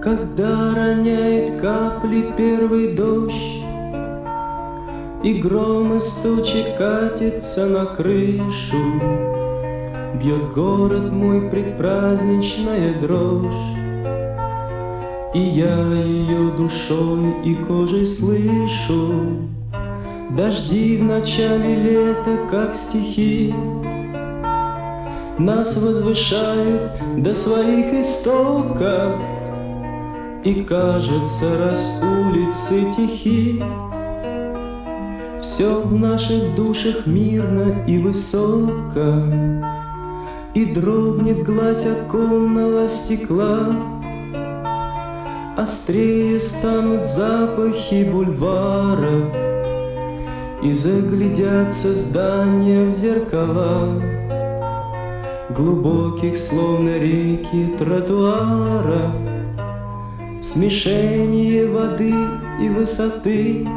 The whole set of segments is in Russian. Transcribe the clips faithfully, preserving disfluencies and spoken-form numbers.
Когда роняет капли первый дождь, и гром из тучи катится на крышу, бьет город мой предпраздничная дрожь, и я ее душой и кожей слышу. Дожди в начале лета, как стихи, нас возвышают до своих истоков, и кажется, раз улицы тихи, все в наших душах мирно и высоко, и дрогнет гладь оконного стекла. Острее станут запахи бульваров, и заглядятся здания в зеркала глубоких, словно реки, тротуаров. В смешении воды и высоты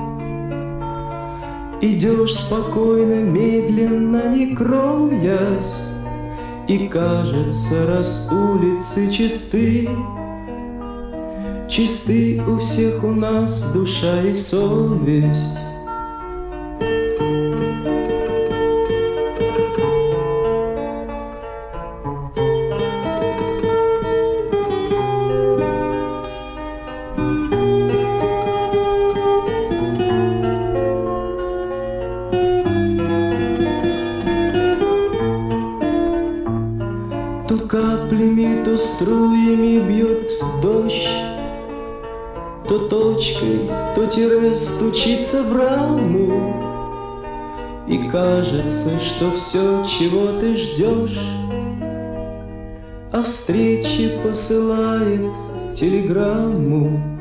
идешь спокойно, медленно, не кроясь, и кажется, раз улицы чисты, чисты у всех у нас душа и совесть. То каплями, то струями бьет дождь, то точкой, то тире стучится в раму, и кажется, что все, чего ты ждешь, о встрече посылает телеграмму.